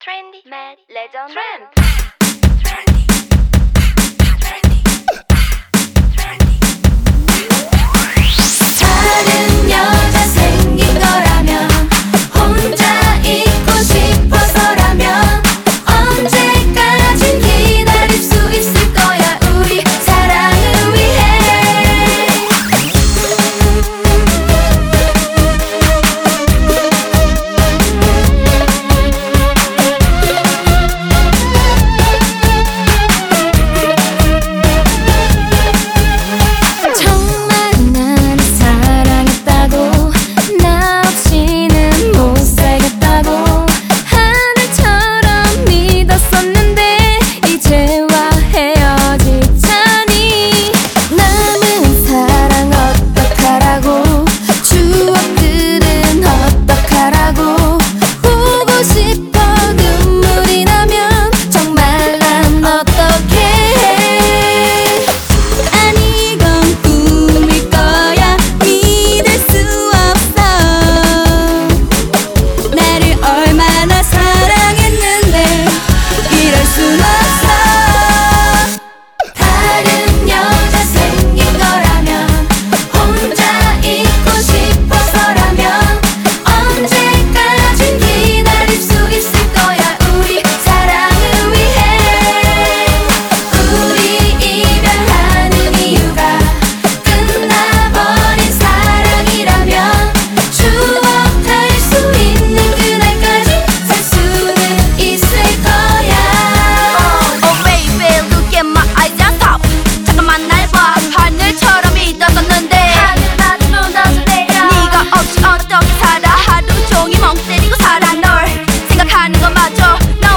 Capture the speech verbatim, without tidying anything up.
트렌디, 맷, 레전드, 트렌드. 다른 여자 생긴 거라면 혼자 있고 싶어서라면 언제까진 기다릴 수 있을 거야 우리 사랑을 위해. 정말 나를 사랑했다고 나 없이는 못 살겠다고 하늘처럼 믿었었는데 이제와 헤어지자니 남은 사랑 어떡하라고 추억들은 어떡하라고 보고 싶어 눈물이 나면 정말 난 어떡해. 아니 이건 꿈일 거야 믿을 수 없어. 나를 얼마나 사랑했는데 이럴 순 없어. 다른 여자 생긴 거라면 혼자 있고 싶어서라면 언제까진 기다릴 수 있을 거야 우리 사랑을 위해. 우리 이별하는 이유가 끝나버린 사랑이라면 추억할 수 있는 그날까지 살 수는 있을 거야. Oh baby, look at my eyes on top. 잠깐만 날 봐. 하늘처럼 믿었었는데 하늘만 무너져 내려. 네가 없이 어떻게 살아. 하루 종일 멍 때리고 살아. 널 생각하는 것마저